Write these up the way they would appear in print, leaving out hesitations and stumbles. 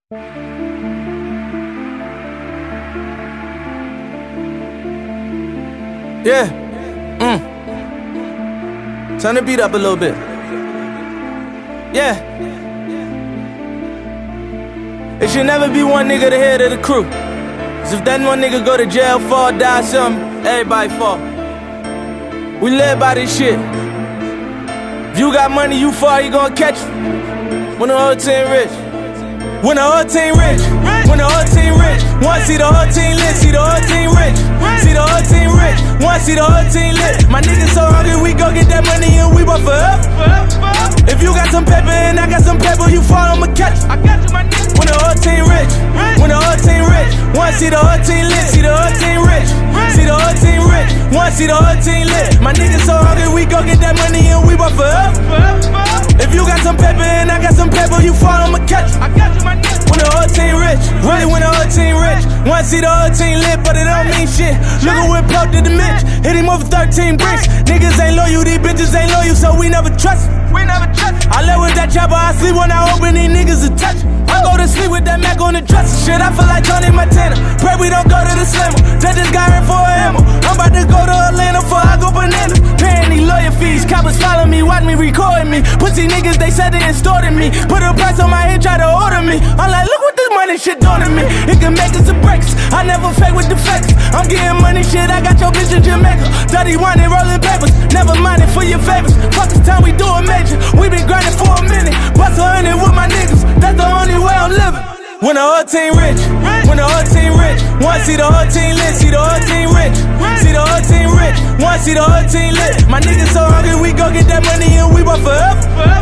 Yeah. Turn the beat up a little bit. Yeah. It should never be one nigga the head of the crew. Cause if that one nigga go to jail, fall, die, something, everybody fall. We live by this shit. If you got money, you fall, you gon' catch it. When the whole team rich. When the whole team rich. When the whole team rich. Wanna see the whole team lit, see the whole team rich. See the whole team rich. Wanna see the whole team lit. My niggas so hungry, we go get that money and we bought forever. If you got some paper and I got some paper, you fall, I'ma catch you. I got you, my nigga. When the whole team rich. When the whole team rich. Wanna see the whole team lit, see the whole team rich. See the whole team rich. Wanna see the whole team lit. My niggas so hungry, we go get that money and we bought forever. If you got some paper and I got some paper, you fall, I'ma catch you. I got you, my nigga. When the whole team rich. Really when the whole team rich. Wanna see the whole team lit, but it don't mean shit. Look at what Pop did to Mitch. Hit him over 13 bricks. Niggas ain't loyal, these bitches ain't loyal, so we never trust. We never trust. I lay with that chopper, I sleep when I open, these niggas a touch. I go to sleep with that Mac on the dresser. Shit, I feel like Tony Montana. Pray we don't go to the slimmer. Take this guy in for a hammer. I'm about to go to Atlanta before I go bananas. Paying these lawyer fees. Coppers follow me, watch me, recording me. Pussy niggas, they said they extorted me. Put a price on my head, try to order me. I'm like, look what this money shit doing to me. It can make us a breaks. I never fake with the fakes. I'm getting money shit, I got your bitch in Jamaica. 31 and rolling papers. Never mind it for your favors. Fuck this time we do a major. We been grinding for a minute. Bust 100 with my niggas. That's the only way I'm living. When the whole team rich. When the whole team rich. Wanna see the whole team lit. See the whole team rich. See the whole team rich. Wanna see the whole team lit. My niggas so hungry, we go get that money and we bought forever.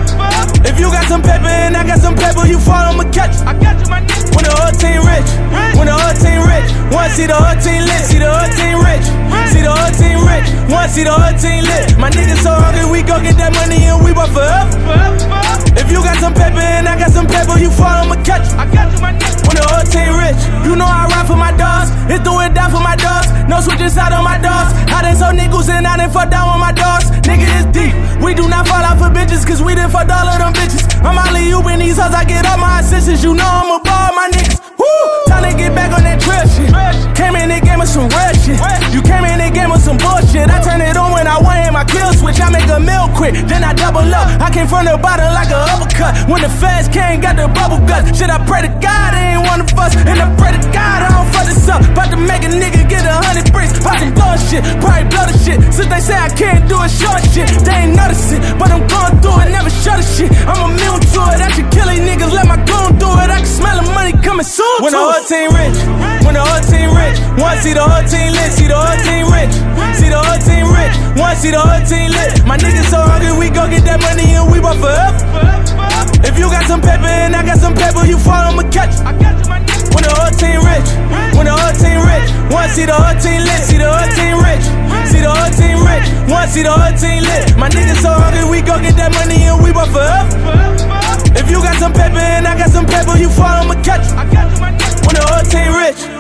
If you got some paper and I got some paper, you fall, I'ma catch you. I got you, my nigga. When the whole team rich. When the whole team rich. Wanna see the whole team lit. See the whole team rich. See the whole team rich. Wanna see the whole team lit. My niggas so hungry, we go get that money and we bought forever. If you got some paper and I got some paper, you fall, I'ma catch you. I got you, my nigga. When the whole team rich. You know I ride for my dogs. It's do it down for my dogs. No switching side on my dogs. I done sold nickels and I done fucked down with my dogs. Nigga, it's deep. We do not fall out for bitches, cause we done fucked all of them bitches. I'm only you in these hoes, I get all my assistants. You know I'm a ball, my niggas. Woo! Time to get back on that trail shit. Came in and gave us some real shit. You came in and gave us some bullshit. I turn it on when I want hit my kill switch. I make a meal quick, then I double up. I came from the bottom like a uppercut. When the feds came, got the bubble guts. Shit, I pray to God it ain't one of us. And I pray to God I don't fuck this up. About to make a nigga get 100 bricks. Pop some gun shit, probably blow the shit. Since they say I can't do it, short shit. They ain't noticing, but I'm going through it, never shut the shit. I'm immune to it, I should kill these niggas, let my goon do it. I can smell the money coming soon. When the whole team rich, when the whole team rich. Wanna see the whole team lit, see the whole team rich. See the whole team rich, wanna see the whole team lit. My niggas so hungry, we go get that money and we bought forever. If you got some paper and I got some paper, you fall, I'ma catch you. I got you, my nigga. When the whole team rich. When the whole team rich. Wanna see the whole team lit. See the whole team rich. See the whole team rich. Wanna see the whole team lit. My niggas so hungry, we go get that money and we bought forever. If you got some paper and I got some paper, you fall, I'ma catch you. I got you, my nigga. When the whole team rich.